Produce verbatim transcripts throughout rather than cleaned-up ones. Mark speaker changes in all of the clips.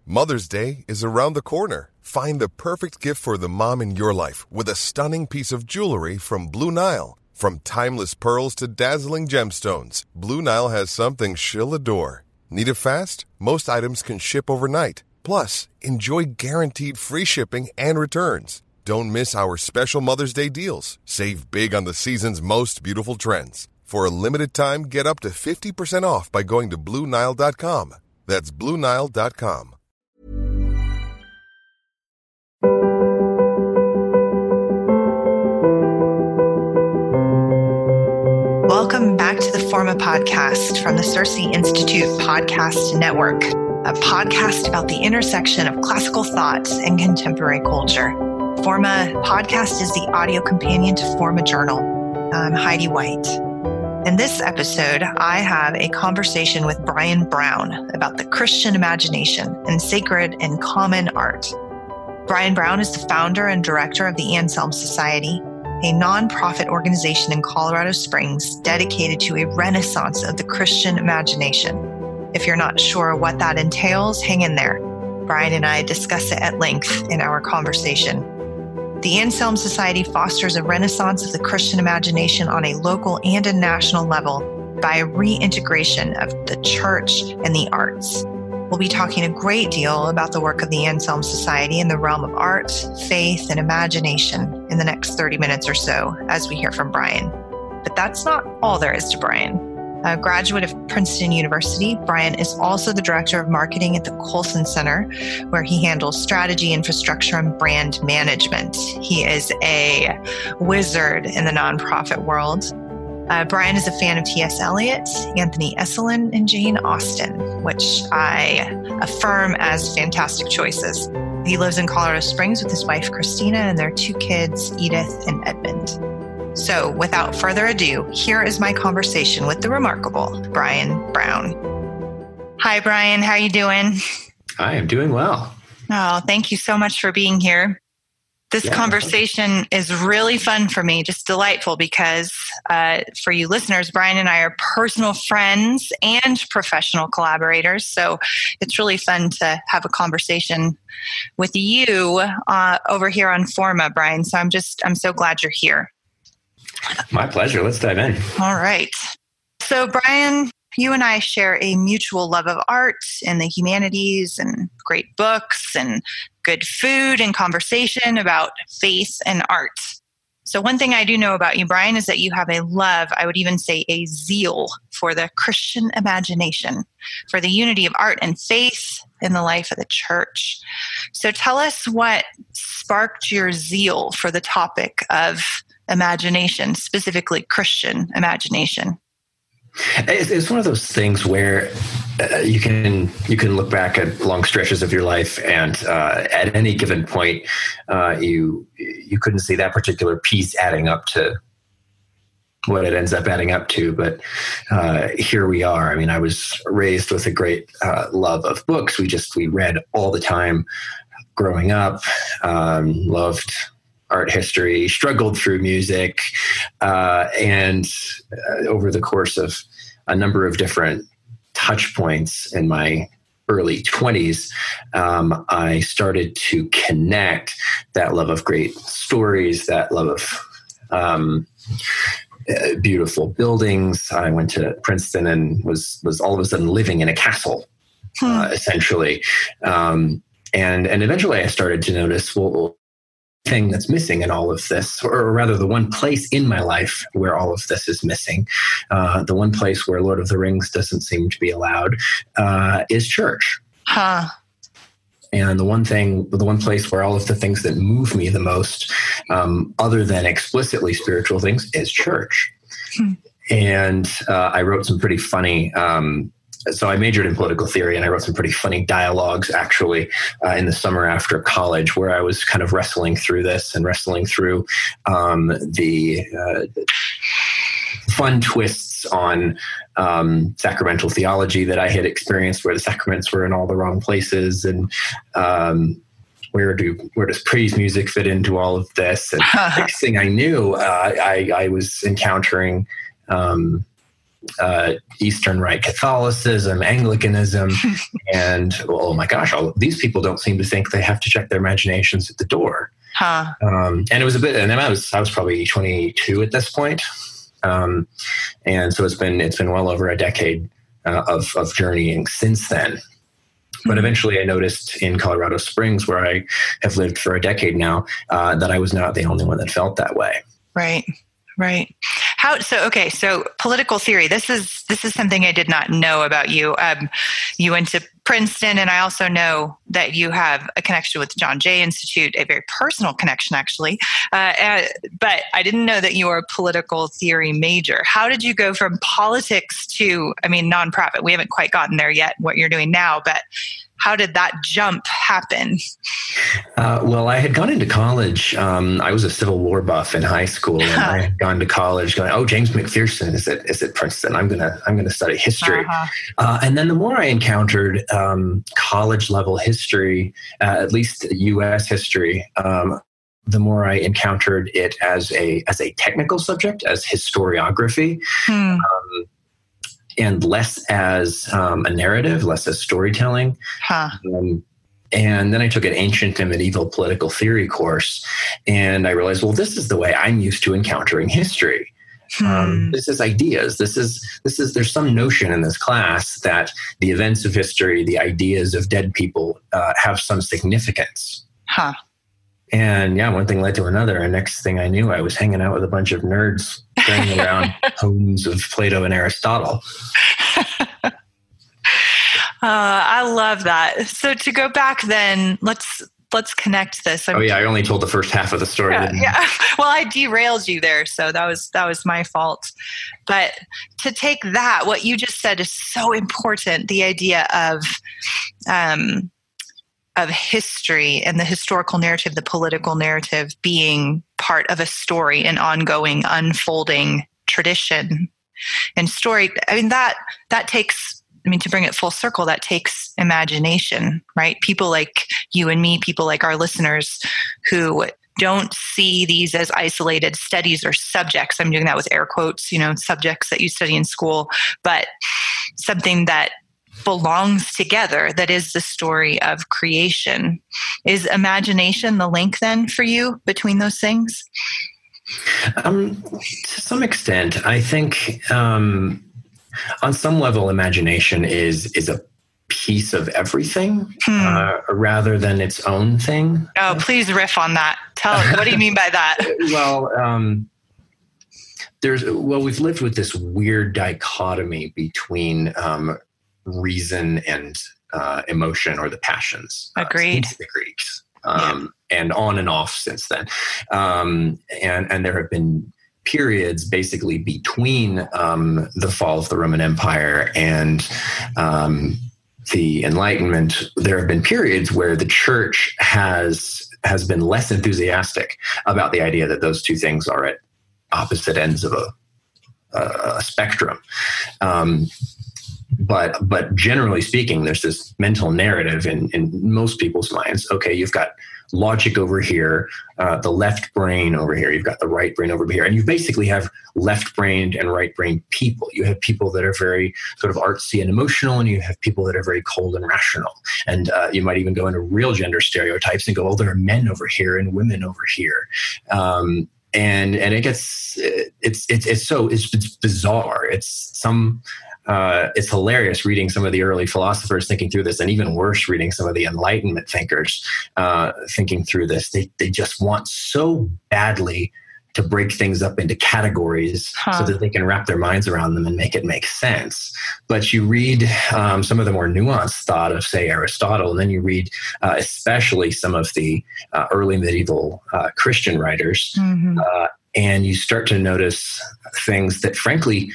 Speaker 1: Mother's Day is around the corner. Find the perfect gift for the mom in your life with a stunning piece of jewelry from Blue Nile. From timeless pearls to dazzling gemstones, Blue Nile has something she'll adore. Need it fast? Most items can ship overnight. Plus, enjoy guaranteed free shipping and returns. Don't miss our special Mother's Day deals. Save big on the season's most beautiful trends. For a limited time, get up to fifty percent off by going to Blue Nile dot com. That's Blue Nile dot com.
Speaker 2: Welcome back to the Forma podcast from the Circe Institute Podcast Network, a podcast about the intersection of classical thought and contemporary culture. Forma podcast is the audio companion to Forma Journal. I'm Heidi White. In this episode, I have a conversation with Brian Brown about the Christian imagination and sacred and common art. Brian Brown is the founder and director of the Anselm Society, a nonprofit organization in Colorado Springs dedicated to a renaissance of the Christian imagination. If you're not sure what that entails, hang in there. Brian and I discuss it at length in our conversation. The Anselm Society fosters a renaissance of the Christian imagination on a local and a national level by a reintegration of the church and the arts. We'll be talking a great deal about the work of the Anselm Society in the realm of art, faith, and imagination in the next thirty minutes or so as we hear from Brian. But that's not all there is to Brian. A graduate of Princeton University, Brian is also the director of marketing at the Colson Center, where he handles strategy, infrastructure, and brand management. He is a wizard in the nonprofit world. Uh, Brian is a fan of T S Eliot, Anthony Esolen, and Jane Austen, which I affirm as fantastic choices. He lives in Colorado Springs with his wife, Christina, and their two kids, Edith and Edmund. So without further ado, here is my conversation with the remarkable Brian Brown. Hi, Brian. How are you doing?
Speaker 3: I am doing well.
Speaker 2: Oh, thank you so much for being here. This yeah, conversation is really fun for me, just delightful, because uh, for you listeners, Brian and I are personal friends and professional collaborators. So it's really fun to have a conversation with you uh, over here on Forma, Brian. So I'm just, I'm so glad you're here.
Speaker 3: My pleasure. Let's dive in.
Speaker 2: All right. So Brian, you and I share a mutual love of art and the humanities and great books and good food and conversation about faith and art. So one thing I do know about you, Brian, is that you have a love, I would even say a zeal for the Christian imagination, for the unity of art and faith in the life of the church. So tell us what sparked your zeal for the topic of imagination, specifically Christian imagination.
Speaker 3: It's one of those things where uh, you can you can look back at long stretches of your life, and uh, at any given point, uh, you you couldn't see that particular piece adding up to what it ends up adding up to. But uh, here we are. I mean, I was raised with a great uh, love of books. We just we read all the time growing up. Um, loved art history, struggled through music, uh, and uh, over the course of a number of different touch points in my early twenties, um, I started to connect that love of great stories, that love of um, uh, beautiful buildings. I went to Princeton and was was all of a sudden living in a castle, hmm. uh, essentially. Um, and and eventually I started to notice, well, thing that's missing in all of this, or rather the one place in my life where all of this is missing, uh, the one place where Lord of the Rings doesn't seem to be allowed, uh, is church.
Speaker 2: Huh.
Speaker 3: And the one thing, the one place where all of the things that move me the most, um, other than explicitly spiritual things, is church. Hmm. And uh, I wrote some pretty funny um So I majored in political theory, and I wrote some pretty funny dialogues, actually, uh, in the summer after college, where I was kind of wrestling through this and wrestling through um, the uh, fun twists on um, sacramental theology that I had experienced, where the sacraments were in all the wrong places, and um, where do where does praise music fit into all of this? And next thing I knew, uh, I, I was encountering Um, uh, Eastern Rite Catholicism, Anglicanism, and oh my gosh, all these people don't seem to think they have to check their imaginations at the door.
Speaker 2: Huh.
Speaker 3: Um, and it was a bit, and then I was I was probably twenty-two at this point, um, and so it's been it's been well over a decade uh, of of journeying since then. But eventually, I noticed in Colorado Springs, where I have lived for a decade now, uh, that I was not the only one that felt that way.
Speaker 2: Right. Right. How, so, okay. So political theory, this is, this is something I did not know about you. Um, you went to Princeton, and I also know that you have a connection with John Jay Institute, a very personal connection, actually. Uh, uh, but I didn't know that you were a political theory major. How did you go from politics to, I mean, nonprofit? We haven't quite gotten there yet, what you're doing now, but how did that jump happen?
Speaker 3: Uh, well, I had gone into college. Um, I was a Civil War buff in high school, and I had gone to college going, "Oh, James McPherson is at is at Princeton. I'm gonna I'm gonna study history." Uh-huh. Uh, and then the more I encountered um, college level history, uh, at least U S history, um, the more I encountered it as a as a technical subject, as historiography. Hmm. Um, and less as um, a narrative, less as storytelling. Huh. Um, and then I took an ancient and medieval political theory course, and I realized, well, this is the way I'm used to encountering history. Hmm. Um, this is ideas. This is, this is, there's some notion in this class that the events of history, the ideas of dead people uh, have some significance. Huh. And yeah, one thing led to another. And next thing I knew, I was hanging out with a bunch of nerds carrying around tomes of Plato and Aristotle.
Speaker 2: uh, I love that. So to go back then, let's let's connect this. I'm,
Speaker 3: oh yeah, I only told the first half of the story.
Speaker 2: Yeah, yeah. Well, I derailed you there, so that was that was my fault. But to take that, what you just said is so important. The idea of um, of history and the historical narrative, the political narrative being part of a story, an ongoing, unfolding tradition and story. I mean, that, that takes, I mean, to bring it full circle, that takes imagination, right? People like you and me, people like our listeners who don't see these as isolated studies or subjects. I'm doing that with air quotes, you know, subjects that you study in school, but something that belongs together, that is the story of creation. Is imagination the link then for you between those things?
Speaker 3: Um, to some extent, I think um, on some level, imagination is is a piece of everything hmm. uh, rather than its own thing.
Speaker 2: Oh, please riff on that. Tell us, what do you mean by that?
Speaker 3: well, um, there's well, we've lived with this weird dichotomy between um, reason and uh, emotion, or the passions.
Speaker 2: Agreed.
Speaker 3: Uh, since the Greeks, um, yeah. and on and off since then. Um, and and there have been periods basically between um, the fall of the Roman Empire and um, the Enlightenment. There have been periods where the church has has been less enthusiastic about the idea that those two things are at opposite ends of a, a spectrum. Um, But but generally speaking, there's this mental narrative in, in most people's minds. Okay, you've got logic over here, uh, the left brain over here, you've got the right brain over here. And you basically have left-brained and right-brained people. You have people that are very sort of artsy and emotional, and you have people that are very cold and rational. And uh, you might even go into real gender stereotypes and go, oh, there are men over here and women over here. Um, and and it gets, it's, it's, it's so, it's, it's bizarre. It's some... Uh, it's hilarious reading some of the early philosophers thinking through this, and even worse, reading some of the Enlightenment thinkers uh, thinking through this. They they just want so badly to break things up into categories huh. so that they can wrap their minds around them and make it make sense. But you read um, some of the more nuanced thought of, say, Aristotle, and then you read uh, especially some of the uh, early medieval uh, Christian writers, mm-hmm. uh, and you start to notice things that, frankly,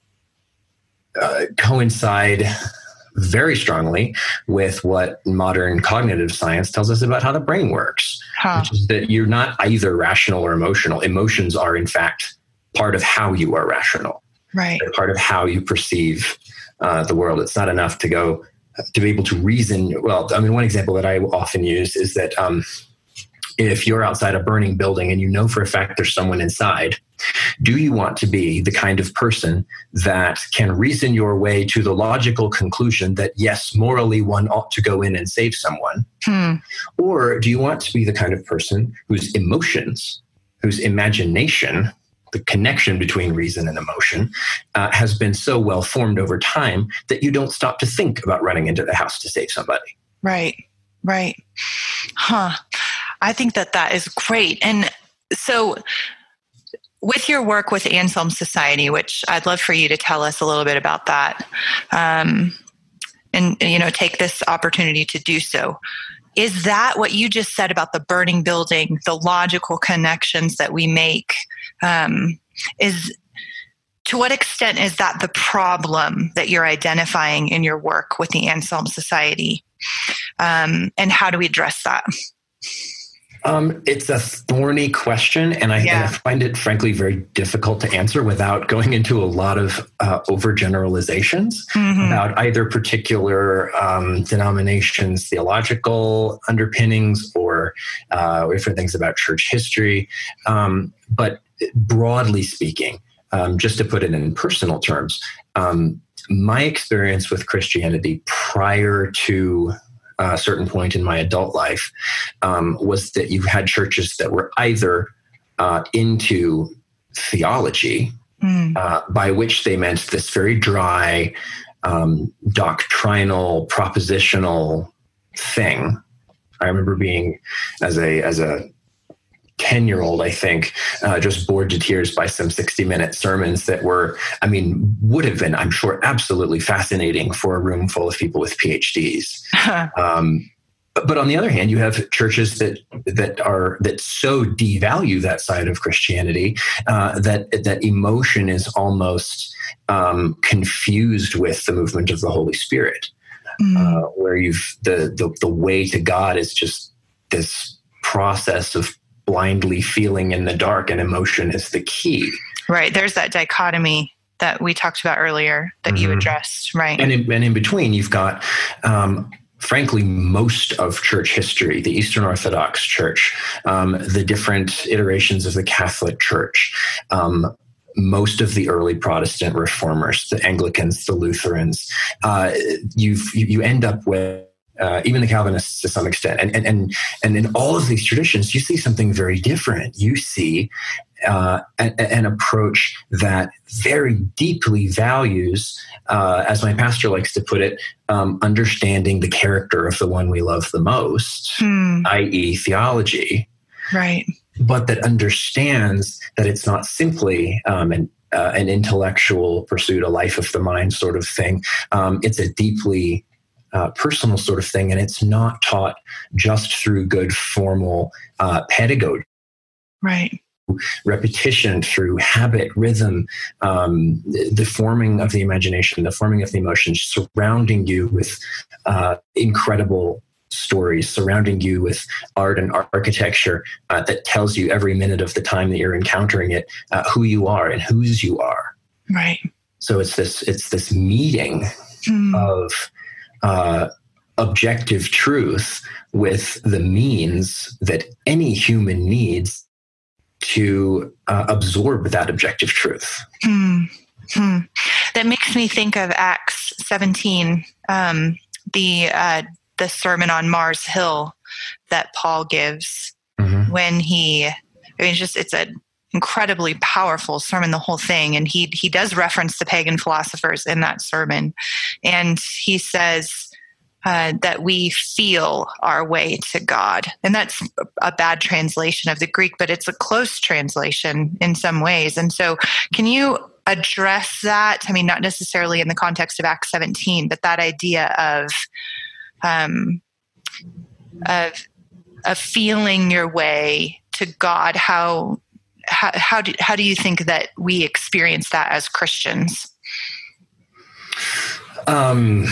Speaker 3: Uh, coincide very strongly with what modern cognitive science tells us about how the brain works, huh. which is that you're not either rational or emotional. Emotions are, in fact, part of how you are rational.
Speaker 2: Right.
Speaker 3: They're part of how you perceive uh, the world. It's not enough to go to be able to reason. Well, I mean, one example that I often use is that um, if you're outside a burning building and you know for a fact there's someone inside, do you want to be the kind of person that can reason your way to the logical conclusion that, yes, morally one ought to go in and save someone?
Speaker 2: Hmm.
Speaker 3: Or do you want to be the kind of person whose emotions, whose imagination, the connection between reason and emotion, uh, has been so well formed over time that you don't stop to think about running into the house to save somebody?
Speaker 2: Right, right. Huh. I think that that is great. And so with your work with Anselm Society, which I'd love for you to tell us a little bit about that, um, and, you know, take this opportunity to do so. Is that what you just said about the burning building, the logical connections that we make? Um, is to what extent is that the problem that you're identifying in your work with the Anselm Society? Um, and how do we address that?
Speaker 3: Um, it's a thorny question, and I,
Speaker 2: yeah.
Speaker 3: and I find it, frankly, very difficult to answer without going into a lot of uh, overgeneralizations mm-hmm. about either particular um, denominations' theological underpinnings or uh, different things about church history. Um, but broadly speaking, um, just to put it in personal terms, um, my experience with Christianity prior to a certain point in my adult life um, was that you had churches that were either uh, into theology, mm. uh, by which they meant this very dry, um, doctrinal, propositional thing. I remember being, as a as a ten-year-old, I think, uh, just bored to tears by some sixty-minute sermons that were, I mean, would have been, I'm sure, absolutely fascinating for a room full of people with P H Ds. um, but, but on the other hand, you have churches that that are that so devalue that side of Christianity uh, that that emotion is almost um, confused with the movement of the Holy Spirit, mm. uh, where you've the, the the way to God is just this process of blindly feeling in the dark, and emotion is the key.
Speaker 2: Right. There's that dichotomy that we talked about earlier that mm-hmm. you addressed. Right.
Speaker 3: And in, and in between, you've got, um, frankly, most of church history, the Eastern Orthodox Church, um, the different iterations of the Catholic Church, um, most of the early Protestant reformers, the Anglicans, the Lutherans. Uh, you've, you, you end up with Uh, even the Calvinists to some extent. And, and, and, and in all of these traditions, you see something very different. You see uh, a, an approach that very deeply values, uh, as my pastor likes to put it, um, understanding the character of the one we love the most, hmm. that is theology.
Speaker 2: Right.
Speaker 3: But that understands that it's not simply um, an uh, an intellectual pursuit, a life of the mind sort of thing. Um, it's a deeply Uh, personal sort of thing, and it's not taught just through good formal uh, pedagogy.
Speaker 2: Right.
Speaker 3: Repetition, through habit, rhythm, um, the, the forming of the imagination, the forming of the emotions, surrounding you with uh, incredible stories, surrounding you with art and architecture uh, that tells you every minute of the time that you're encountering it uh, who you are and whose you are.
Speaker 2: Right.
Speaker 3: So it's this it's this meeting mm. of Uh, objective truth with the means that any human needs to uh, absorb that objective truth.
Speaker 2: Hmm. Hmm. That makes me think of Acts seventeen, um, the uh, the sermon on Mars Hill that Paul gives mm-hmm. when he. I mean, it's just it's an incredibly powerful sermon, the whole thing, and he he does reference the pagan philosophers in that sermon, and he says uh, that we feel our way to God, and that's a bad translation of the Greek, but it's a close translation in some ways. And so, can you address that? I mean, not necessarily in the context of Acts seventeen, but that idea of um, of of feeling your way to God. How how how do how do you think that we experience that as Christians?
Speaker 3: Um.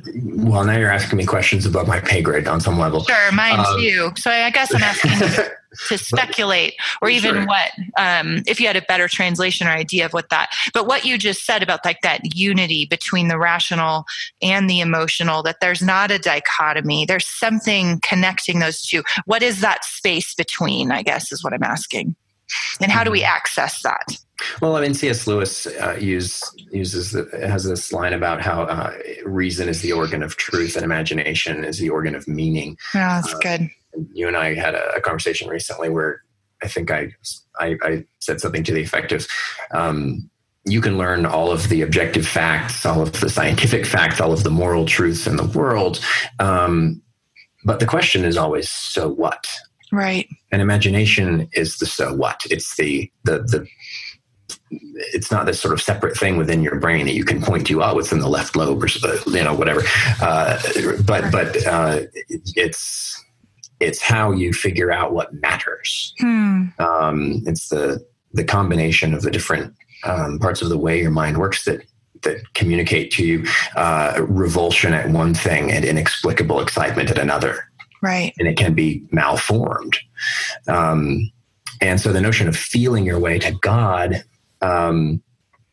Speaker 3: Well, now you're asking me questions above my pay grade on some level.
Speaker 2: Sure, mine um, too. So I guess I'm asking to speculate, or even sure. what, um, if you had a better translation or idea of what that, but what you just said about like that unity between the rational and the emotional, that there's not a dichotomy, there's something connecting those two. What is that space between, I guess, is what I'm asking. And how do we access that?
Speaker 3: Well, I mean, C S. Lewis uh, use, uses the, has this line about how uh, reason is the organ of truth and imagination is the organ of meaning.
Speaker 2: Oh, that's uh, good.
Speaker 3: You and I had a, a conversation recently where I think I, I, I said something to the effect of, um, you can learn all of the objective facts, all of the scientific facts, all of the moral truths in the world. Um, but the question is always, so what?
Speaker 2: Right. And
Speaker 3: imagination is the so what. It's the, the, the, it's not this sort of separate thing within your brain that you can point to, oh, it's in the left lobe or, you know, whatever. Uh, but, but, uh, it's, it's how you figure out what matters. Hmm. Um, it's the, the combination of the different, um, parts of the way your mind works that, that communicate to you, uh, revulsion at one thing and inexplicable excitement at another.
Speaker 2: Right.
Speaker 3: And it can be malformed. Um, and so the notion of feeling your way to God, um,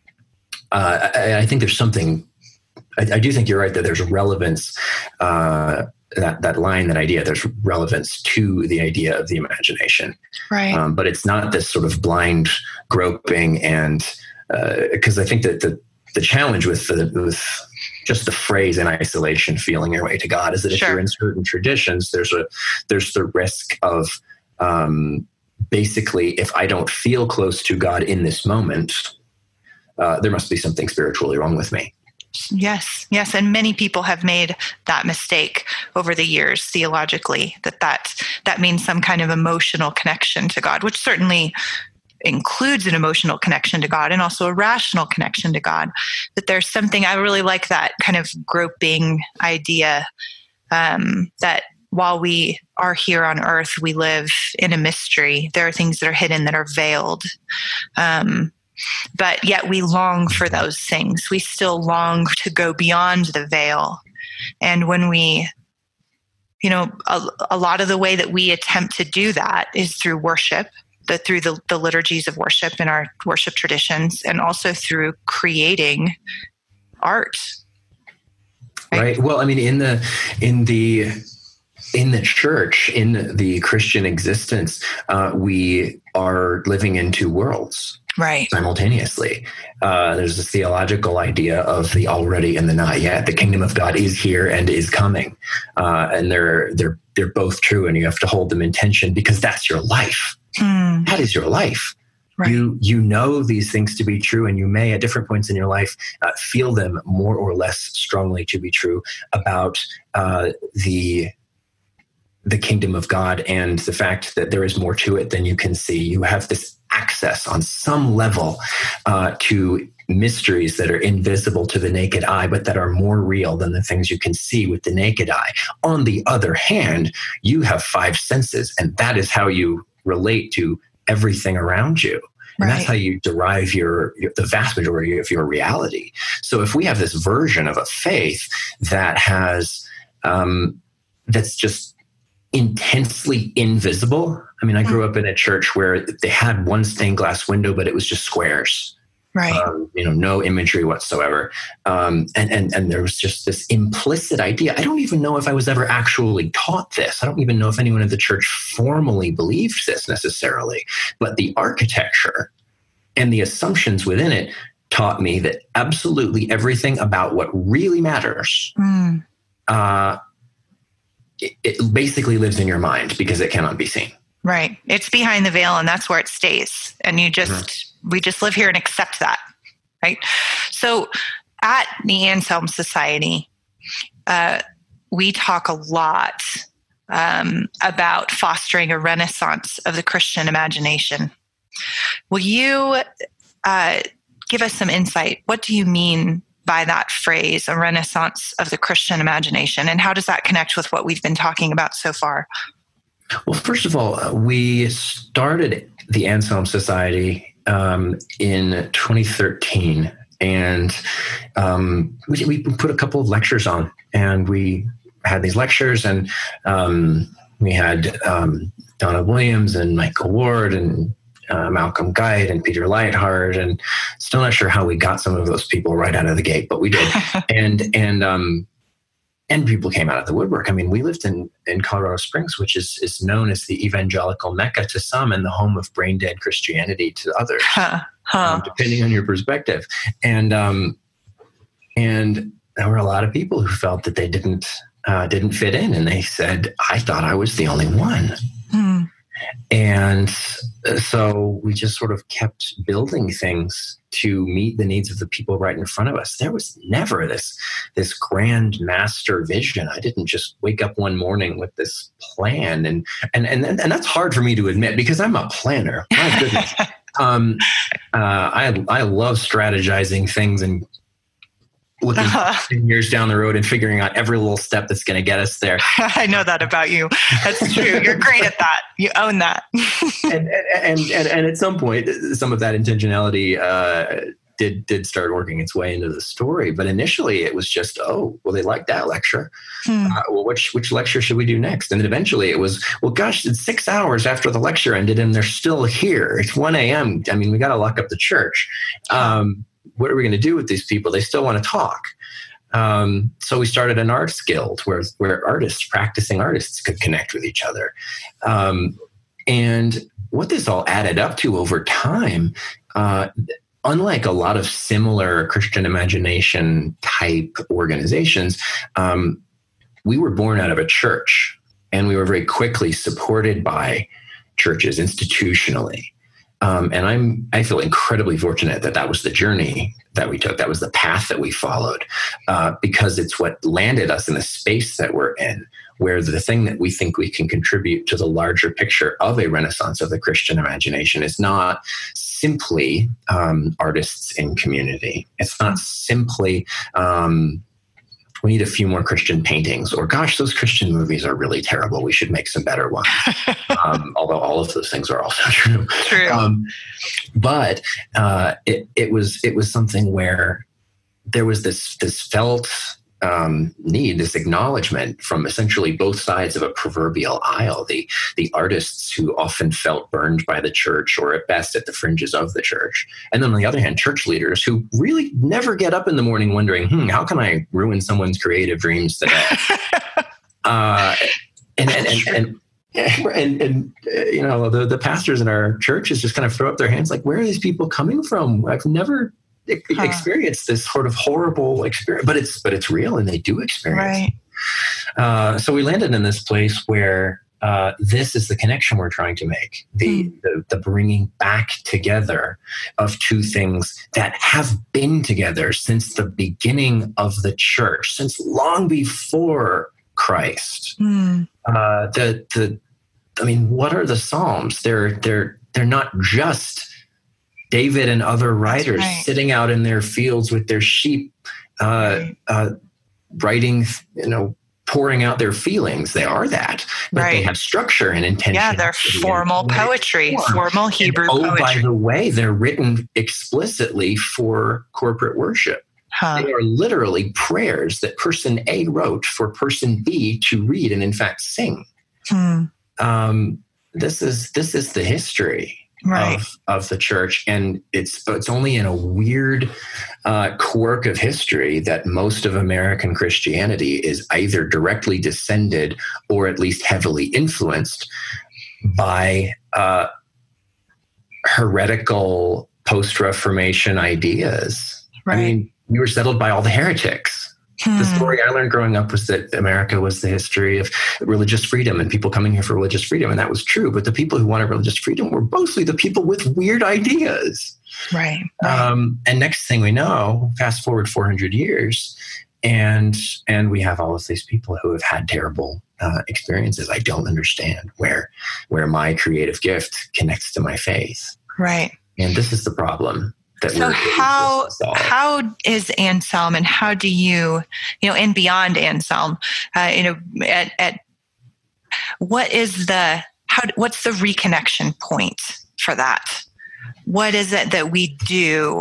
Speaker 3: uh, I, I think there's something, I, I do think you're right that there's relevance, uh, that, that line, that idea, there's relevance to the idea of the imagination.
Speaker 2: Right.
Speaker 3: Um, but it's not this sort of blind groping. And, uh, cause I think that the, the challenge with the, with, just the phrase in isolation, feeling your way to God, is that if
Speaker 2: sure.
Speaker 3: you're in certain traditions, there's a there's the risk of um, basically, if I don't feel close to God in this moment, uh, there must be something spiritually wrong with me.
Speaker 2: Yes, yes, and many people have made that mistake over the years theologically, that that, that means some kind of emotional connection to God, which certainly includes an emotional connection to God and also a rational connection to God. That there's something, I really like that kind of groping idea, um, that while we are here on earth, we live in a mystery. There are things that are hidden, that are veiled. Um, but yet we long for those things. We still long to go beyond the veil. And when we, you know, a, a lot of the way that we attempt to do that is through worship. The, through the, the liturgies of worship in our worship traditions, and also through creating art.
Speaker 3: Right. right. Well, I mean, in the in the in the church, in the Christian existence, uh, we are living in two worlds.
Speaker 2: Right.
Speaker 3: Simultaneously. Uh, there's this theological idea of the already and the not yet. The kingdom of God is here and is coming, uh, and they're they're they're both true, and you have to hold them in tension because that's your life. Mm. That is your life. Right. You you know these things to be true, and you may at different points in your life uh, feel them more or less strongly to be true about uh, the the kingdom of God and the fact that there is more to it than you can see. You have this access on some level uh, to mysteries that are invisible to the naked eye, but that are more real than the things you can see with the naked eye. On the other hand, you have five senses, and that is how you relate to everything around you. And right. that's how you derive your, your the vast majority of your reality. So if we have this version of a faith that has um, that's just intensely invisible. I mean, I grew up in a church where they had one stained glass window, but it was just squares.
Speaker 2: Right.
Speaker 3: Um, you know, no imagery whatsoever. Um, and, and, and there was just this implicit idea. I don't even know if I was ever actually taught this. I don't even know if anyone in the church formally believed this necessarily, but the architecture and the assumptions within it taught me that absolutely everything about what really matters, mm. uh, it, it basically lives in your mind because it cannot be seen.
Speaker 2: Right. It's behind the veil, and that's where it stays. And you just, mm-hmm. we just live here and accept that. Right. So at the Anselm Society, uh, we talk a lot um, about fostering a renaissance of the Christian imagination. Will you uh, give us some insight? What do you mean by that phrase, a renaissance of the Christian imagination? And how does that connect with what we've been talking about so far?
Speaker 3: Well, first of all, we started the Anselm Society um, in twenty thirteen, and um, we, we put a couple of lectures on, and we had these lectures, and um, We had um, Donna Williams and Michael Ward and uh, Malcolm Guite and Peter Lightheart, and still not sure how we got some of those people right out of the gate, but we did. and and um, and people came out of the woodwork. I mean, we lived in, in Colorado Springs, which is is known as the evangelical Mecca to some and the home of brain dead Christianity to others, huh. Huh. Um, depending on your perspective. And um, and there were a lot of people who felt that they didn't uh, didn't fit in, and they said, "I thought I was the only one." Hmm. And so we just sort of kept building things to meet the needs of the people right in front of us. There was never this, this grand master vision. I didn't just wake up one morning with this plan. And, and, and, and that's hard for me to admit because I'm a planner. My goodness. um, uh, I, I love strategizing things and looking uh-huh. ten years down the road and figuring out every little step that's going to get us there.
Speaker 2: I know that about you. That's true. You're great at that. You own that.
Speaker 3: and, and, and, and at some point, some of that intentionality uh, did did start working its way into the story. But initially, it was just, oh, well, they liked that lecture. Hmm. Uh, well, which which lecture should we do next? And then eventually, it was, well, gosh, it's six hours after the lecture ended, and they're still here. It's one a.m. I mean, we got to lock up the church. Um, what are we going to do with these people? They still want to talk. Um, so we started an arts guild where, where artists, practicing artists could connect with each other. Um, and what this all added up to over time, uh, unlike a lot of similar Christian imagination type organizations, um, we were born out of a church, and we were very quickly supported by churches institutionally. Um, and I'm, I feel incredibly fortunate that that was the journey that we took. That was the path that we followed, uh, because it's what landed us in the space that we're in, where the thing that we think we can contribute to the larger picture of a renaissance of the Christian imagination is not simply um, artists in community. It's not simply, um, we need a few more Christian paintings, or gosh, those Christian movies are really terrible. We should make some better ones. um, although all of those things are also true.
Speaker 2: True. Um,
Speaker 3: but uh, it, it was it was something where there was this this felt um, need, this acknowledgement from essentially both sides of a proverbial aisle. The the artists who often felt burned by the church, or at best at the fringes of the church, and then on the other hand, church leaders who really never get up in the morning wondering, "Hmm, how can I ruin someone's creative dreams today?" uh, and and and. and And, and uh, you know, the, the pastors in our churches just kind of throw up their hands like, where are these people coming from? I've never e- huh. experienced this sort of horrible experience, but it's but it's real, and they do experience it. Uh, so we landed in this place where uh, this is the connection we're trying to make, the, mm. the the bringing back together of two things that have been together since the beginning of the church, since long before Christ. Mm. Uh, the the I mean, what are the Psalms? They're they're they're not just David and other writers right. sitting out in their fields with their sheep, uh, right. uh, writing, you know, pouring out their feelings. They are that, but right. they have structure and intention.
Speaker 2: Yeah, they're formal poetry, form. formal Hebrew
Speaker 3: and, oh,
Speaker 2: poetry.
Speaker 3: by the way, they're written explicitly for corporate worship. Huh. They are literally prayers that person A wrote for person B to read and, in fact, sing. Hmm. Um, this is this is the history right. of of the church, and it's it's only in a weird uh, quirk of history that most of American Christianity is either directly descended or at least heavily influenced by uh, heretical post-Reformation ideas. Right. I mean, we were settled by all the heretics. Hmm. The story I learned growing up was that America was the history of religious freedom and people coming here for religious freedom. And that was true. But the people who wanted religious freedom were mostly the people with weird ideas.
Speaker 2: Right. right.
Speaker 3: Um, and next thing we know, fast forward four hundred years, and and we have all of these people who have had terrible uh, experiences. I don't understand where where my creative gift connects to my faith.
Speaker 2: Right.
Speaker 3: And this is the problem.
Speaker 2: So how how is Anselm, and how do you, you know, and beyond Anselm, uh, you know, at, at what is the how what's the reconnection point for that? What is it that we do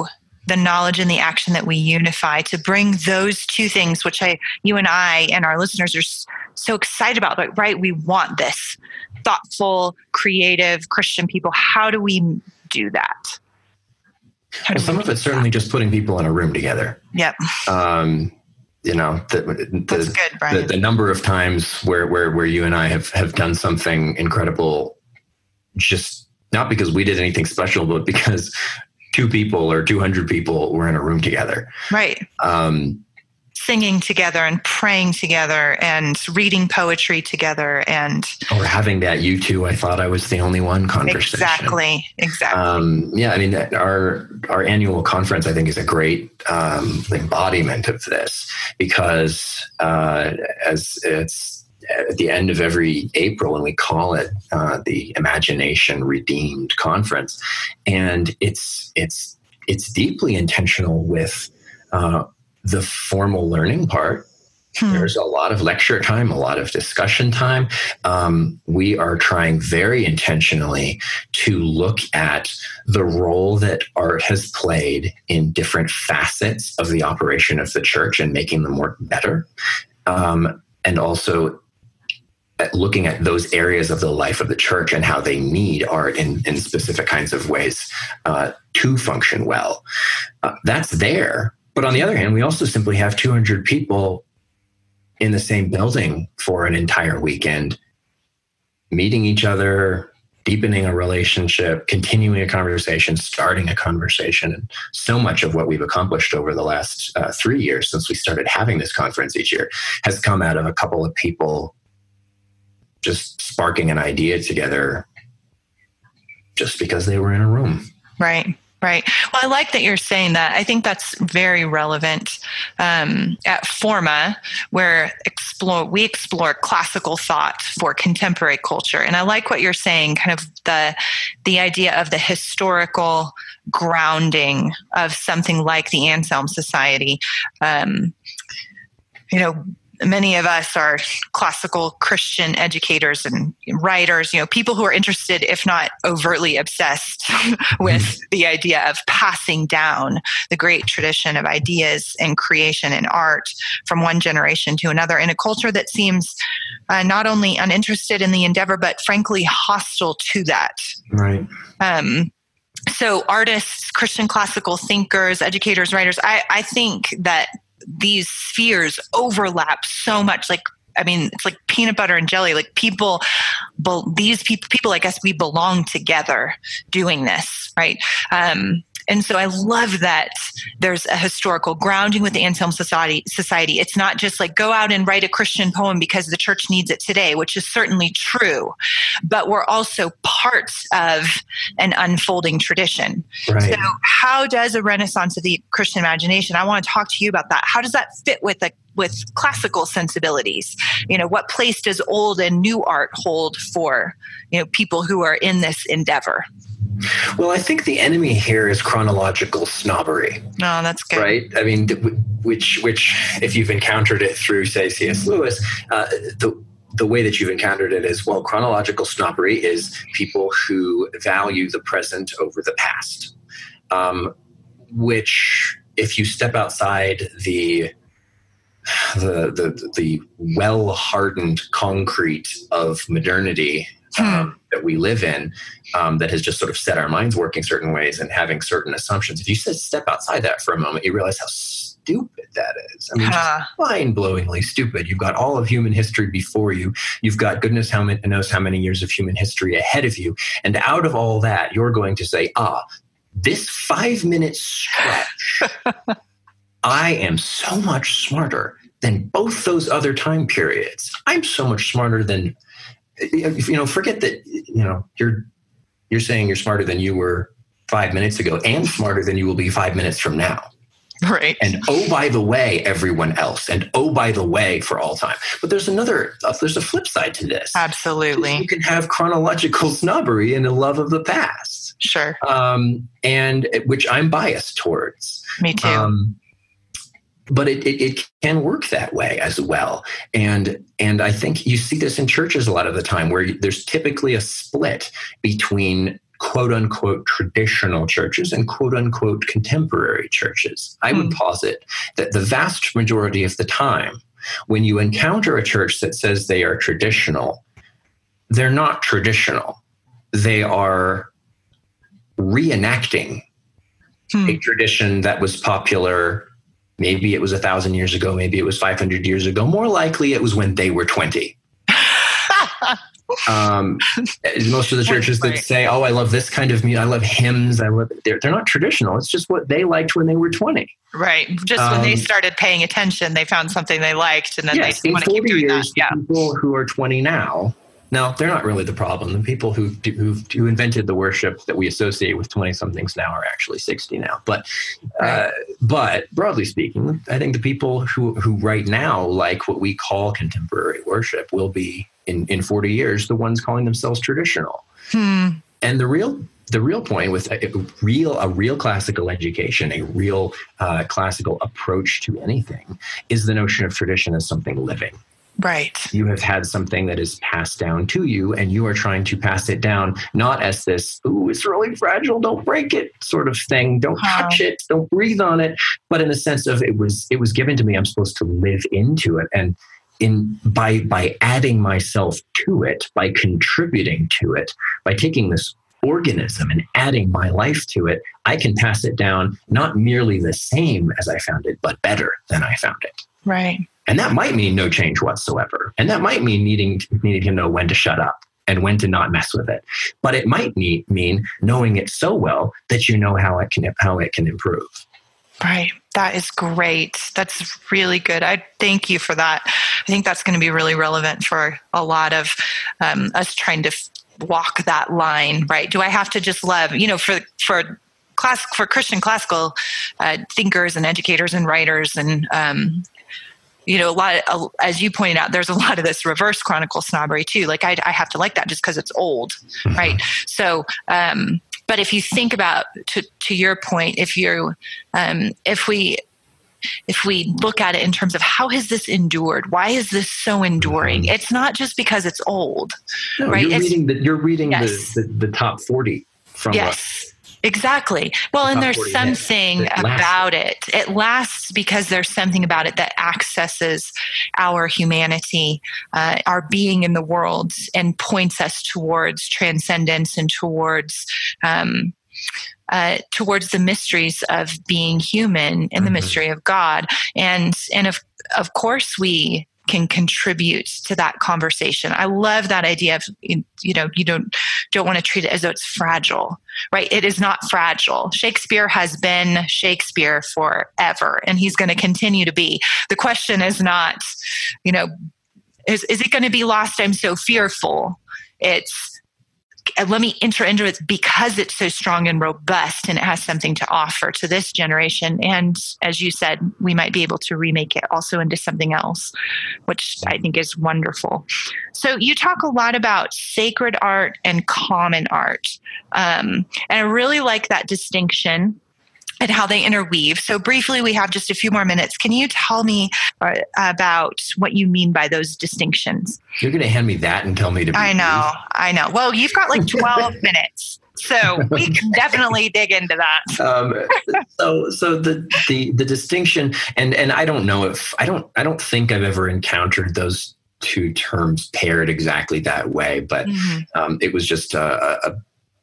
Speaker 2: the knowledge and the action that we unify to bring those two things, which I, you and I and our listeners are so excited about, like, right? We want this thoughtful, creative Christian people. How do we do that?
Speaker 3: Well, some of it's certainly just putting people in a room together.
Speaker 2: Yep.
Speaker 3: Um, you know, the, the,
Speaker 2: That's good, Brian.
Speaker 3: the, the number of times where, where, where you and I have, have done something incredible, just not because we did anything special, but because two people or two hundred people were in a room together.
Speaker 2: Right.
Speaker 3: Um,
Speaker 2: Singing together and praying together and reading poetry together and
Speaker 3: or having that "you two, I thought I was the only one" conversation.
Speaker 2: Exactly. Exactly.
Speaker 3: Um, yeah, I mean, our our annual conference, I think, is a great um, embodiment of this, because uh, as it's at the end of every April, and we call it uh, the Imagination Redeemed Conference, and it's it's it's deeply intentional with uh, the formal learning part. Hmm. There's a lot of lecture time, a lot of discussion time. Um, we are trying very intentionally to look at the role that art has played in different facets of the operation of the church and making them work better. Um, and also at looking at those areas of the life of the church and how they need art in, in specific kinds of ways uh, to function well. Uh, that's there. But on the other hand, we also simply have two hundred people in the same building for an entire weekend, meeting each other, deepening a relationship, continuing a conversation, starting a conversation. And so much of what we've accomplished over the last uh, three years since we started having this conference each year has come out of a couple of people just sparking an idea together just because they were in a room.
Speaker 2: Right. Right. Well, I like that you're saying that. I think that's very relevant um, at Forma, where explore we explore classical thought for contemporary culture. And I like what you're saying, kind of the the idea of the historical grounding of something like the Anselm Society. Um, you know, many of us are classical Christian educators and writers, you know, people who are interested, if not overtly obsessed with the idea of passing down the great tradition of ideas and creation and art from one generation to another in a culture that seems uh, not only uninterested in the endeavor, but frankly hostile to that.
Speaker 3: Right.
Speaker 2: Um, so artists, Christian classical thinkers, educators, writers, I, I think that these spheres overlap so much. Like, I mean, it's like peanut butter and jelly. Like people, be, these people, people, I guess we belong together doing this, right? Um, and so I love that there's a historical grounding with the Anselm Society. Society. It's not just like go out and write a Christian poem because the church needs it today, which is certainly true, but we're also parts of an unfolding tradition.
Speaker 3: Right.
Speaker 2: So how does a renaissance of the Christian imagination, I want to talk to you about that. How does that fit with the with classical sensibilities? You know, what place does old and new art hold for, you know, people who are in this endeavor?
Speaker 3: Well, I think the enemy here is chronological snobbery.
Speaker 2: Oh, that's good.
Speaker 3: Right? I mean, which, which, if you've encountered it through, say, C S Lewis, uh, the the way that you've encountered it is, well, chronological snobbery is people who value the present over the past, um, which, if you step outside the the the, the well-hardened concrete of modernity um, hmm. that we live in, um, that has just sort of set our minds working certain ways and having certain assumptions. If you said step outside that for a moment, you realize how stupid that is. I mean, uh, just mind-blowingly stupid. You've got all of human history before you. You've got goodness how many, knows how many years of human history ahead of you. And out of all that, you're going to say, ah, this five-minute stretch, I am so much smarter than both those other time periods. I'm so much smarter than, you know, forget that, you know, you're you're saying you're smarter than you were five minutes ago and smarter than you will be five minutes from now.
Speaker 2: Right.
Speaker 3: And oh, by the way, everyone else. And oh, by the way, for all time. But there's another, uh, there's a flip side to this.
Speaker 2: Absolutely.
Speaker 3: You can have chronological snobbery and a love of the past.
Speaker 2: Sure.
Speaker 3: Um, and which I'm biased towards.
Speaker 2: Me too.
Speaker 3: Um, But it, it, it can work that way as well. And and I think you see this in churches a lot of the time, where there's typically a split between quote unquote traditional churches and quote unquote contemporary churches. I would mm. posit that the vast majority of the time, when you encounter a church that says they are traditional, they're not traditional. They are reenacting hmm. a tradition that was popular. Maybe it was a thousand years ago. Maybe it was five hundred years ago. More likely it was when they were twenty. um, most of the churches that say, oh, I love this kind of music. I love hymns. I love, they're, they're not traditional. It's just what they liked when they were twenty.
Speaker 2: Right. Just um, when they started paying attention, they found something they liked, and then yes, they want to keep doing years, that. Yeah.
Speaker 3: People who are twenty now, no, they're not really the problem. The people who who who invented the worship that we associate with twenty-somethings now are actually sixty now. But right. uh, but broadly speaking, I think the people who who right now like what we call contemporary worship will be in, in forty years the ones calling themselves traditional. Hmm. And the real the real point with a real a real classical education, a real uh, classical approach to anything, is the notion of tradition as something living.
Speaker 2: Right.
Speaker 3: You have had something that is passed down to you, and you are trying to pass it down, not as this, ooh, it's really fragile, don't break it sort of thing. Don't huh. touch it, don't breathe on it. But in the sense of it was it was given to me, I'm supposed to live into it. And in by by adding myself to it, by contributing to it, by taking this organism and adding my life to it, I can pass it down not merely the same as I found it, but better than I found it.
Speaker 2: Right.
Speaker 3: And that might mean no change whatsoever. And that might mean needing, needing to know when to shut up and when to not mess with it. But it might need, mean knowing it so well that you know how it can how it can improve.
Speaker 2: Right. That is great. That's really good. I thank you for that. I think that's going to be really relevant for a lot of um, us trying to f- walk that line, right? Do I have to just love, you know, for for class for Christian classical uh, thinkers and educators and writers and um, you know, a lot, of, as you pointed out, there's a lot of this reverse chronicle snobbery too. Like I, I have to like that just because it's old, mm-hmm. right? So, um, but if you think about, to to your point, if you, um, if we, if we look at it in terms of how has this endured? Why is this so enduring? Mm-hmm. It's not just because it's old,
Speaker 3: no,
Speaker 2: right?
Speaker 3: You're
Speaker 2: it's,
Speaker 3: reading the you're reading
Speaker 2: yes.
Speaker 3: the, the the top forty from
Speaker 2: yes. A, Exactly. Well, and there's something about it. It lasts because there's something about it that accesses our humanity, uh, our being in the world, and points us towards transcendence and towards um, uh, towards the mysteries of being human and mm-hmm. the mystery of God. And and of of course we can contribute to that conversation. I love that idea of, you know, you don't don't want to treat it as though it's fragile, right? It is not fragile. Shakespeare has been Shakespeare forever, and he's going to continue to be. The question is not, you know, is, is it going to be lost? I'm so fearful. It's, let me enter into it because it's so strong and robust and it has something to offer to this generation. And as you said, we might be able to remake it also into something else, which I think is wonderful. So you talk a lot about sacred art and common art. Um, and I really like that distinction and how they interweave. So briefly, we have just a few more minutes. Can you tell me uh, about what you mean by those distinctions?
Speaker 3: You're going to hand me that and tell me to be
Speaker 2: I know, brief. I know. Well, you've got like twelve minutes, so we can definitely dig into that. Um,
Speaker 3: so, so the, the the distinction, and and I don't know if I don't I don't think I've ever encountered those two terms paired exactly that way, but mm-hmm. um, it was just a. a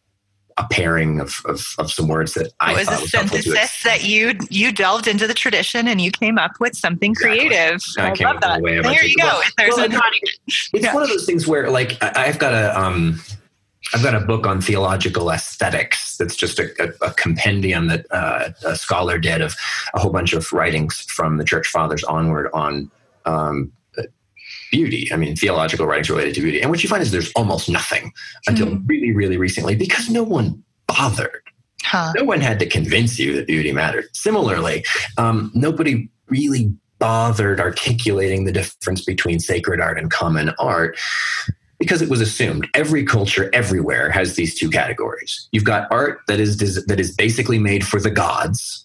Speaker 3: a pairing of, of, of some words that I
Speaker 2: it
Speaker 3: thought
Speaker 2: was a synthesis that you you delved into the tradition and you came up with something exactly. creative. I, I love that. There you go. Well, There's well, a
Speaker 3: it's yeah. one of those things where, like, I've got a um, I've got a book on theological aesthetics that's just a, a, a compendium that uh, a scholar did of a whole bunch of writings from the Church Fathers onward on um, beauty. I mean, theological writings related to beauty. And what you find is there's almost nothing until mm. really, really recently, because no one bothered. Huh. No one had to convince you that beauty mattered. Similarly, um, nobody really bothered articulating the difference between sacred art and common art because it was assumed every culture everywhere has these two categories. You've got art that is that is basically made for the gods,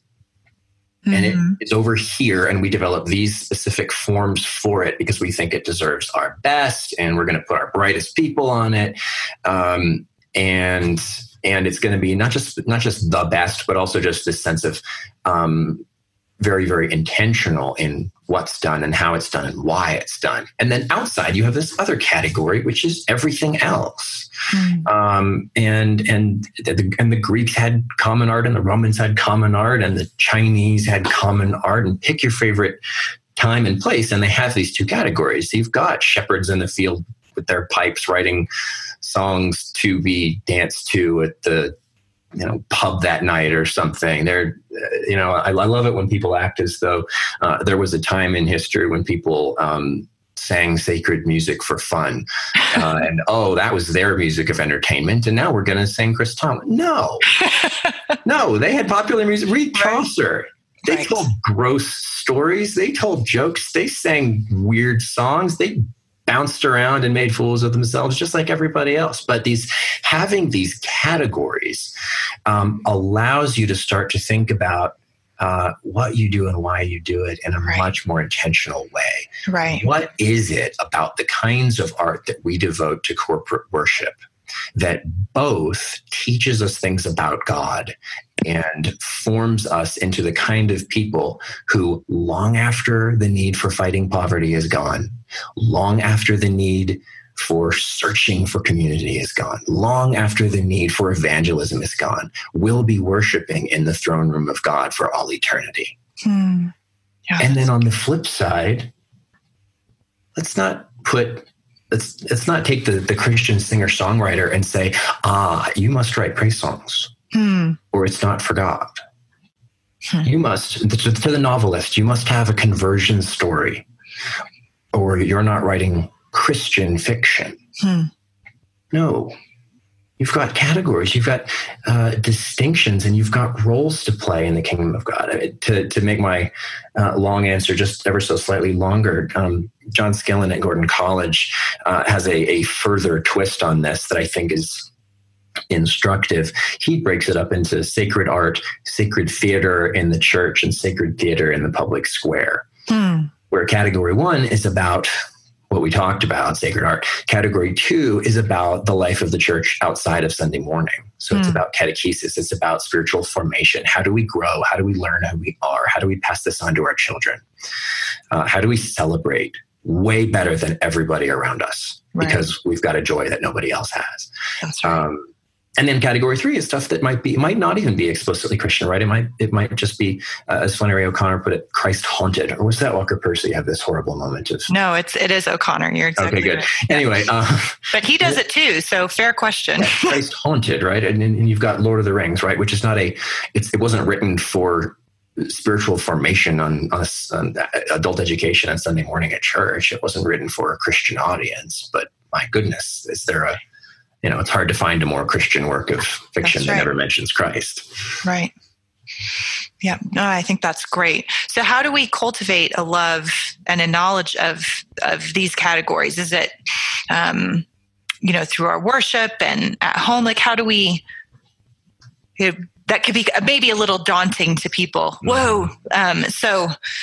Speaker 3: and it, it's over here, and we develop these specific forms for it because we think it deserves our best, and we're going to put our brightest people on it. Um, and And it's going to be not just not just the best, but also just this sense of um, very, very intentional in what's done and how it's done and why it's done. And then outside, you have this other category, which is everything else. Mm. Um, and and the, and the Greeks had common art, and the Romans had common art, and the Chinese had common art. And pick your favorite time and place, and they have these two categories. So you've got shepherds in the field with their pipes, writing songs to be danced to at the you know, pub that night or something. They're, you know, I, I love it when people act as though uh, there was a time in history when people um, sang sacred music for fun. Uh, and, oh, that was their music of entertainment. And now we're going to sing Chris Tomlin. No, no, they had popular music. Read Chaucer. They right. told gross stories. They told jokes. They sang weird songs. They bounced around and made fools of themselves just like everybody else. But these having these categories um, allows you to start to think about uh, what you do and why you do it in a right. much more intentional way.
Speaker 2: Right.
Speaker 3: What is it about the kinds of art that we devote to corporate worship that both teaches us things about God and forms us into the kind of people who, long after the need for fighting poverty is gone, long after the need for searching for community is gone, long after the need for evangelism is gone, will be worshiping in the throne room of God for all eternity.
Speaker 2: Hmm. Yeah.
Speaker 3: And then on the flip side, let's not put Let's, let's not take the, the Christian singer-songwriter and say, ah, you must write praise songs,
Speaker 2: hmm.
Speaker 3: or it's not for God.
Speaker 2: Hmm.
Speaker 3: You must, to, to the novelist, you must have a conversion story, or you're not writing Christian fiction.
Speaker 2: Hmm.
Speaker 3: No. You've got categories, you've got uh, distinctions, and you've got roles to play in the kingdom of God. I mean, to, to make my uh, long answer just ever so slightly longer, um, John Skillen at Gordon College uh, has a, a further twist on this that I think is instructive. He breaks it up into sacred art, sacred theater in the church, and sacred theater in the public square,
Speaker 2: hmm.
Speaker 3: where category one is about what we talked about, sacred art. Category two is about the life of the church outside of Sunday morning. So mm. it's about catechesis. It's about spiritual formation. How do we grow? How do we learn who we are? How do we pass this on to our children? Uh, how do we celebrate way better than everybody around us? Right. Because we've got a joy that nobody else has.
Speaker 2: That's right. Um,
Speaker 3: And then category three is stuff that might be, might not even be explicitly Christian, right? It might, it might just be, uh, as Flannery O'Connor put it, Christ haunted. Or was that Walker Percy have this horrible moment of?
Speaker 2: No, it's, it is O'Connor. You're exactly
Speaker 3: okay, good.
Speaker 2: Right.
Speaker 3: Anyway. Uh,
Speaker 2: but he does it too. So fair question.
Speaker 3: Christ haunted, right? And, and you've got Lord of the Rings, right? Which is not a, it's, it wasn't written for spiritual formation on, on, on adult education on Sunday morning at church. It wasn't written for a Christian audience, but my goodness, is there a, you know, it's hard to find a more Christian work of fiction that right. never mentions Christ.
Speaker 2: Right. Yeah. No, I think that's great. So how do we cultivate a love and a knowledge of, of these categories? Is it, um, you know, through our worship and at home? Like, how do we, you know, that could be maybe a little daunting to people. Whoa. Um, so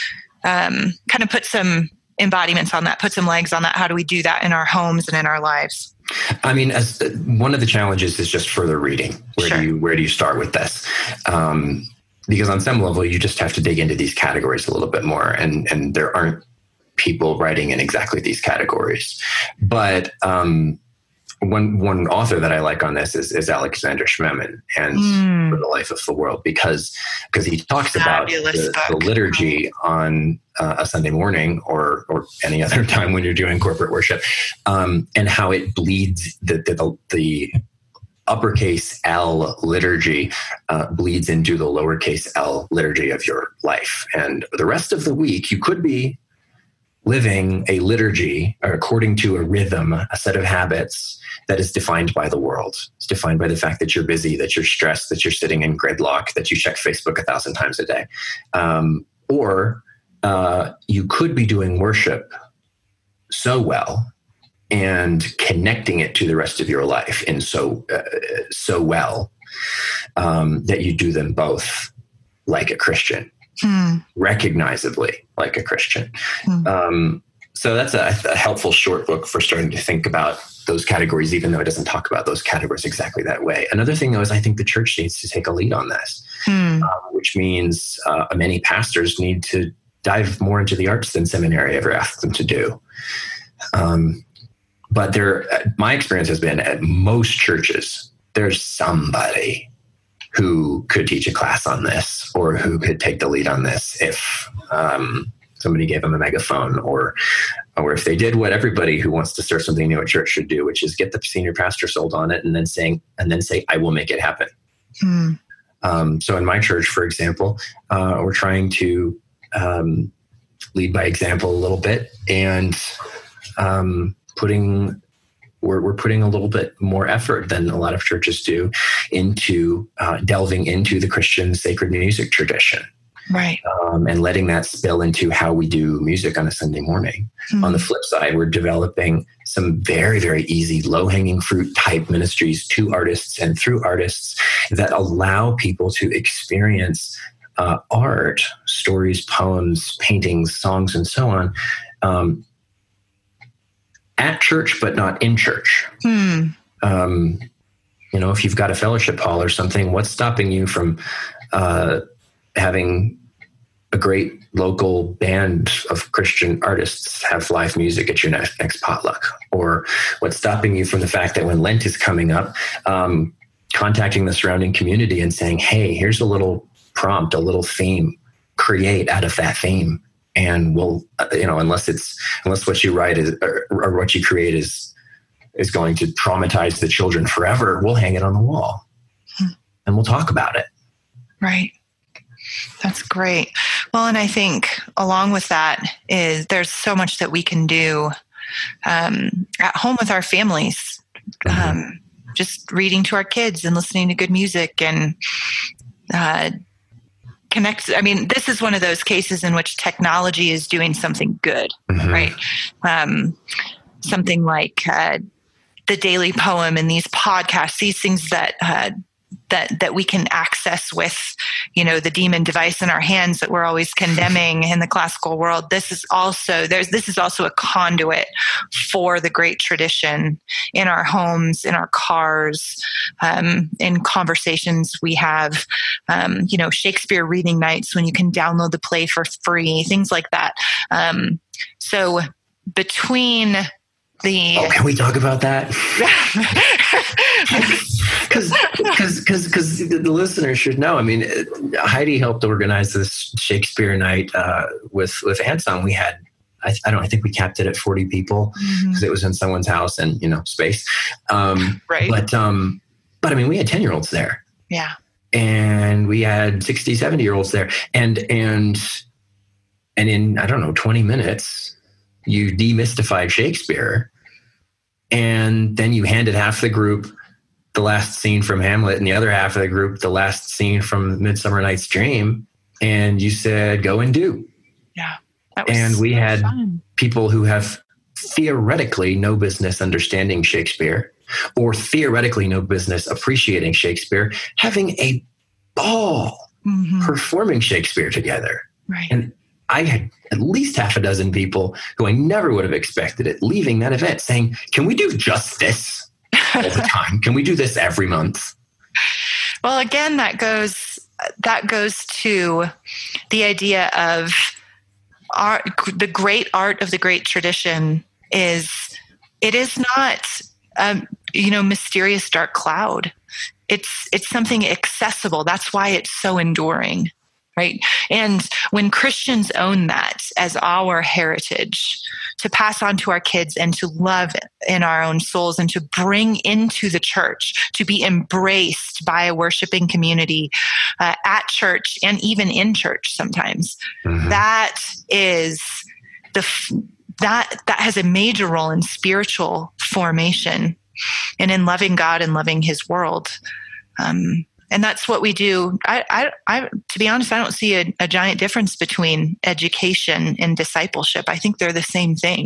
Speaker 2: um, kind of put some embodiments on that, put some legs on that. How do we do that in our homes and in our lives?
Speaker 3: I mean, as uh, one of the challenges is just further reading. Where sure. do you where do you start with this? Um, because on some level, you just have to dig into these categories a little bit more, and and there aren't people writing in exactly these categories. But um, one one author that I like on this is, is Alexander Schmemann and mm. For the Life of the World, because because he talks Fabulous about the, the liturgy on uh, a Sunday morning or or any other time when you're doing corporate worship, um, and how it bleeds the the, the uppercase L liturgy uh, bleeds into the lowercase L liturgy of your life, and the rest of the week you could be living a liturgy according to a rhythm, a set of habits that is defined by the world. It's defined by the fact that you're busy, that you're stressed, that you're sitting in gridlock, that you check Facebook a thousand times a day. Um, or uh, you could be doing worship so well and connecting it to the rest of your life in so, uh, so well um, that you do them both like a Christian. Hmm. Recognizably like a Christian. Hmm. Um, so that's a, a helpful short book for starting to think about those categories, even though it doesn't talk about those categories exactly that way. Another thing, though, is I think the church needs to take a lead on this, hmm. uh, which means uh, many pastors need to dive more into the arts than seminary ever asked them to do. Um, but there, my experience has been at most churches, there's somebody who could teach a class on this or who could take the lead on this if um, somebody gave them a megaphone, or or if they did what everybody who wants to start something new at church should do, which is get the senior pastor sold on it and then saying and then say, I will make it happen. Hmm. Um, so in my church, for example, uh, we're trying to um, lead by example a little bit, and um, putting We're, we're putting a little bit more effort than a lot of churches do into uh, delving into the Christian sacred music tradition.
Speaker 2: Right.
Speaker 3: Um, and letting that spill into how we do music on a Sunday morning. Mm-hmm. On the flip side, we're developing some very, very easy, low-hanging fruit type ministries to artists and through artists that allow people to experience uh, art, stories, poems, paintings, songs, and so on, um, at church, but not in church. Hmm. Um, you know, if you've got a fellowship hall or something, what's stopping you from uh, having a great local band of Christian artists have live music at your next, next potluck? Or what's stopping you from the fact that when Lent is coming up, um, contacting the surrounding community and saying, hey, here's a little prompt, a little theme, create out of that theme. And we'll, you know, unless it's unless what you write is or, or what you create is is going to traumatize the children forever, we'll hang it on the wall, hmm. and we'll talk about it.
Speaker 2: Right. That's great. Well, and I think along with that is there's so much that we can do um, at home with our families, mm-hmm. um, just reading to our kids and listening to good music and. Uh, Connect. I mean, this is one of those cases in which technology is doing something good, mm-hmm. right? Um, something like uh, the Daily Poem and these podcasts, these things that uh, that that we can access with, you know, the demon device in our hands that we're always condemning in the classical world. This is also there's this is also a conduit for the great tradition in our homes, in our cars, um, in conversations we have. Um, you know, Shakespeare reading nights when you can download the play for free, things like that. Um, so between the
Speaker 3: oh, can we talk about that? Because because because the listeners should know. I mean, Heidi helped organize this Shakespeare night uh, with with Anselm. We had I, I don't I think we capped it at forty people because mm-hmm. it was in someone's house and you know space. Um,
Speaker 2: right.
Speaker 3: But um, but I mean, we had ten year olds there.
Speaker 2: Yeah.
Speaker 3: And we had sixty, seventy year olds there, and and and in I don't know twenty minutes. You demystified Shakespeare, and then you handed half the group the last scene from Hamlet and the other half of the group the last scene from Midsummer Night's Dream, and you said, go and do.
Speaker 2: Yeah. That was
Speaker 3: and we
Speaker 2: so
Speaker 3: had
Speaker 2: fun.
Speaker 3: People who have theoretically no business understanding Shakespeare or theoretically no business appreciating Shakespeare having a ball mm-hmm. performing Shakespeare together.
Speaker 2: Right.
Speaker 3: And I had at least half a dozen people who I never would have expected it leaving that event saying, can we do just this all the time? Can we do this every month?
Speaker 2: Well, again, that goes, that goes to the idea of art, the great art of the great tradition is, it is not, um, you know, mysterious dark cloud. It's, it's something accessible. That's why it's so enduring. Right. And when Christians own that as our heritage to pass on to our kids and to love in our own souls and to bring into the church, to be embraced by a worshiping community uh, at church and even in church sometimes, mm-hmm. that is the, that, that has a major role in spiritual formation and in loving God and loving his world. Um, And that's what we do. I, I, I, to be honest, I don't see a, a giant difference between education and discipleship. I think they're the same thing.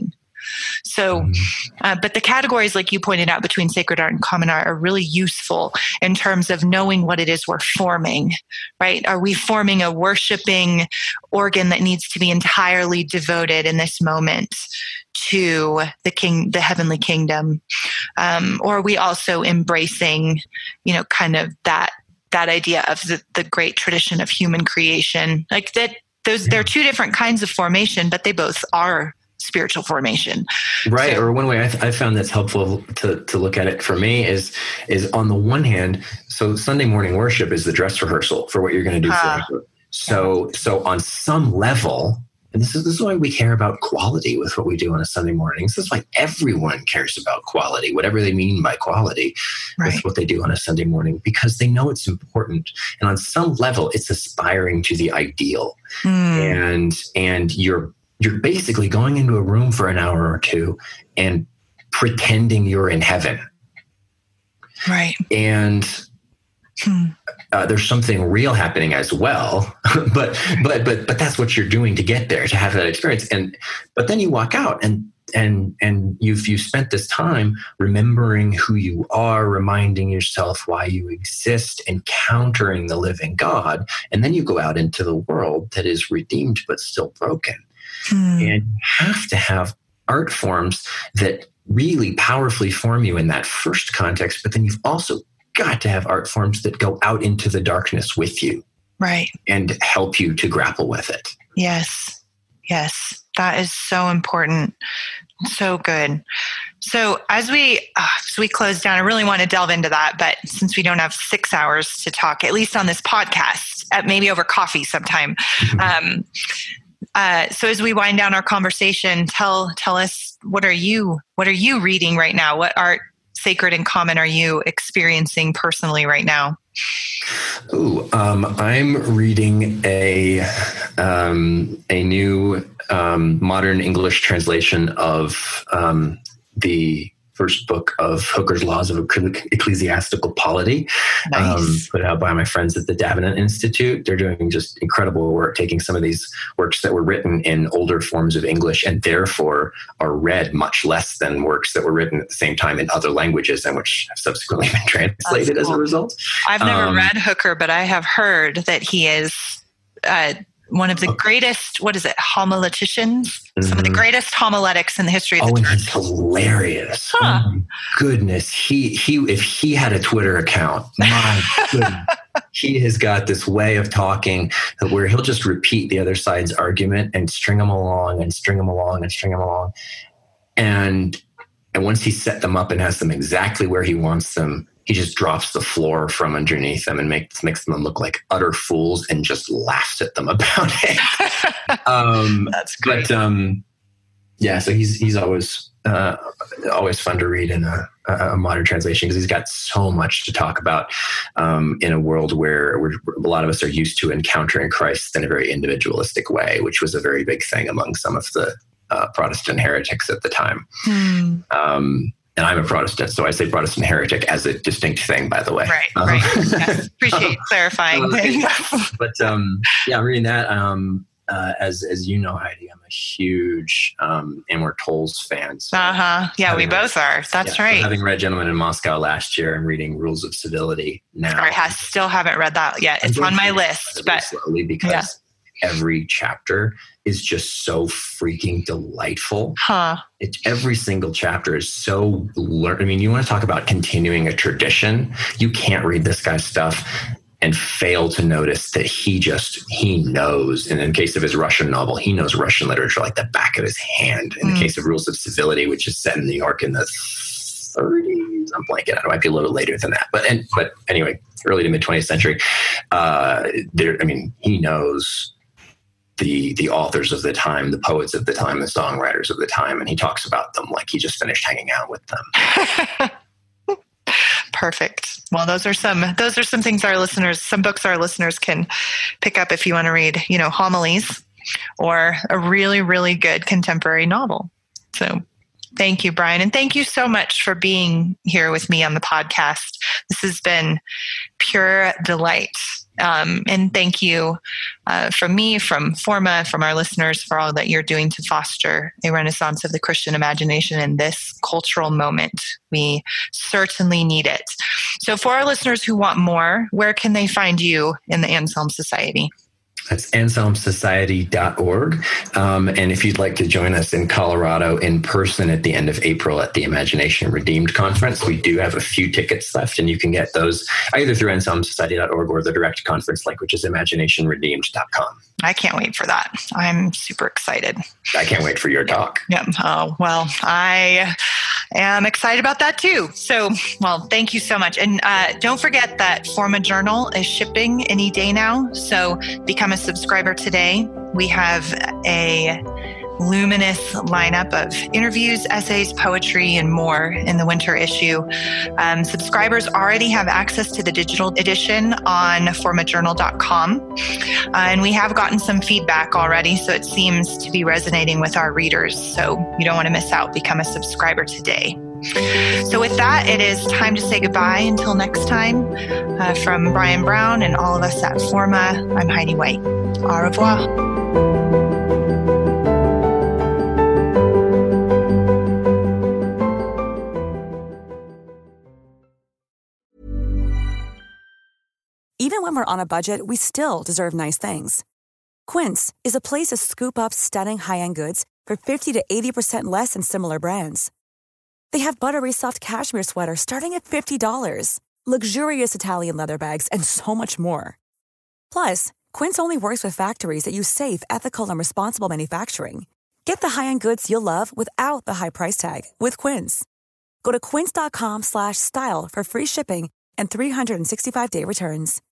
Speaker 2: So, uh, but the categories, like you pointed out, between sacred art and common art are really useful in terms of knowing what it is we're forming, right? Are we forming a worshiping organ that needs to be entirely devoted in this moment to the king, the heavenly kingdom? Um, or are we also embracing, you know, kind of that, that idea of the, the great tradition of human creation? Like that, those, they're two different kinds of formation, but they both are spiritual formation.
Speaker 3: Right.
Speaker 2: So,
Speaker 3: or one way I, th- I found that's helpful to, to look at it for me is, is on the one hand, so Sunday morning worship is the dress rehearsal for what you're going to do. Uh, for so, so on some level, and this is, this is why we care about quality with what we do on a Sunday morning. This is why everyone cares about quality, whatever they mean by quality, right, with what they do on a Sunday morning, because they know it's important. And on some level, it's aspiring to the ideal. Mm. And, and you're, you're basically going into a room for an hour or two and pretending you're in heaven.
Speaker 2: Right.
Speaker 3: And Hmm. Uh, there's something real happening as well, but but but but that's what you're doing to get there, to have that experience. And but then you walk out and and and you've you've spent this time remembering who you are, reminding yourself why you exist, encountering the living God, and then you go out into the world that is redeemed but still broken. Hmm. And you have to have art forms that really powerfully form you in that first context, but then you've also got to have art forms that go out into the darkness with you.
Speaker 2: Right.
Speaker 3: And help you to grapple with it.
Speaker 2: Yes. Yes. That is so important. So good. So as we, uh, as we close down, I really want to delve into that, but since we don't have six hours to talk, at least on this podcast, uh, maybe over coffee sometime. um, uh, so as we wind down our conversation, tell, tell us, what are you, what are you reading right now? What art, sacred and common, are you experiencing personally right now?
Speaker 3: Ooh, um, I'm reading a um, a new um, modern English translation of um, the first book of Hooker's Laws of Ecclesiastical Polity, nice. um, put out by my friends at the Davenant Institute. They're doing just incredible work, taking some of these works that were written in older forms of English and therefore are read much less than works that were written at the same time in other languages and which have subsequently been translated cool. as a result.
Speaker 2: I've never
Speaker 3: um,
Speaker 2: read Hooker, but I have heard that he is uh, one of the okay. greatest, what is it, homileticians? Mm-hmm. Some of the greatest homiletics in the history of the
Speaker 3: oh,
Speaker 2: church.
Speaker 3: And he's hilarious. Huh. Oh my goodness. He, he, if he had a Twitter account, my goodness, he has got this way of talking where he'll just repeat the other side's argument and string them along and string them along and string them along. And, and once he's set them up and has them exactly where he wants them, he just drops the floor from underneath them and makes makes them look like utter fools and just laughs at them about it. um,
Speaker 2: That's great.
Speaker 3: But um, yeah, so he's he's always uh, always fun to read in a, a modern translation because he's got so much to talk about um, in a world where we're, a lot of us are used to encountering Christ in a very individualistic way, which was a very big thing among some of the uh, Protestant heretics at the time. Hmm. Um, And I'm a Protestant, so I say Protestant heretic as a distinct thing, by the way.
Speaker 2: Right, right. Um, yes. Appreciate clarifying.
Speaker 3: Uh, but um, yeah, I'm reading that. Um, uh, as as you know, Heidi, I'm a huge um, Amor Towles fan. So
Speaker 2: uh huh. Yeah, we both read, are. That's yeah, right.
Speaker 3: So having read Gentlemen in Moscow last year, I'm reading Rules of Civility now.
Speaker 2: I has, still haven't read that yet. It's on my list, but
Speaker 3: slowly because yeah. every chapter is just so freaking delightful.
Speaker 2: Huh.
Speaker 3: It, every single chapter is so learn. I mean, you want to talk about continuing a tradition. You can't read this guy's stuff and fail to notice that he just, he knows. And in the case of his Russian novel, he knows Russian literature like the back of his hand. In mm. the case of Rules of Civility, which is set in New York in the thirties, I'm blanking out. It might be a little later than that. But, and, but anyway, early to mid twentieth century. Uh, there, I mean, he knows the the authors of the time, the poets of the time, the songwriters of the time, and he talks about them like he just finished hanging out with them.
Speaker 2: Perfect. Well, those are some those are some things our listeners, some books our listeners can pick up if you want to read, you know, homilies or a really, really good contemporary novel. So thank you, Brian. And thank you so much for being here with me on the podcast. This has been pure delight. Um, and thank you uh, from me, from Forma, from our listeners for all that you're doing to foster a renaissance of the Christian imagination in this cultural moment. We certainly need it. So for our listeners who want more, where can they find you in the Anselm Society?
Speaker 3: That's anselm society dot org. Um, and if you'd like to join us in Colorado in person at the end of April at the Imagination Redeemed Conference, we do have a few tickets left, and you can get those either through anselm society dot org or the direct conference link, which is imagination redeemed dot com.
Speaker 2: I can't wait for that. I'm super excited.
Speaker 3: I can't wait for your talk.
Speaker 2: Yep. Oh, well, I am excited about that too. So, well, thank you so much. And uh, don't forget that Forma Journal is shipping any day now. So become a subscriber today. We have a luminous lineup of interviews, essays, poetry, and more in the winter issue. Um, subscribers already have access to the digital edition on forma journal dot com. Uh, and we have gotten some feedback already, so it seems to be resonating with our readers. So you don't want to miss out. Become a subscriber today. So with that, it is time to say goodbye until next time. Uh, from Brian Brown and all of us at Forma, I'm Heidi White. Au revoir.
Speaker 4: Even when we're on a budget, we still deserve nice things. Quince is a place to scoop up stunning high-end goods for fifty to eighty percent less than similar brands. They have buttery soft cashmere sweaters starting at fifty dollars, luxurious Italian leather bags, and so much more. Plus, Quince only works with factories that use safe, ethical, and responsible manufacturing. Get the high-end goods you'll love without the high price tag with Quince. Go to quince dot com slash style for free shipping and three hundred sixty-five day returns.